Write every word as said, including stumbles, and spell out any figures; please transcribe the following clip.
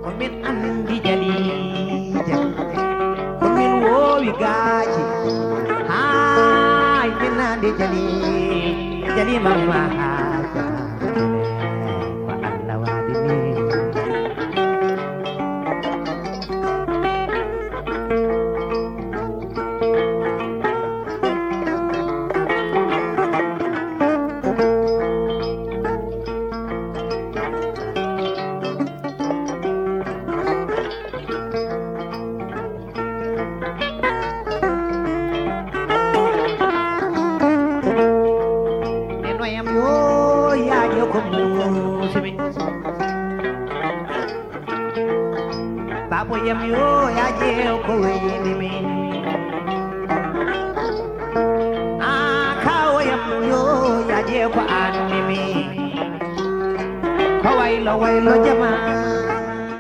komin andi jali komin wowi gaaji hay min andi jali jali mamma haja wa Allah wadini Babo yam yo ya je ko ni mi ah kawo yam yo ya je ko an ni mi ko waylo waylo jama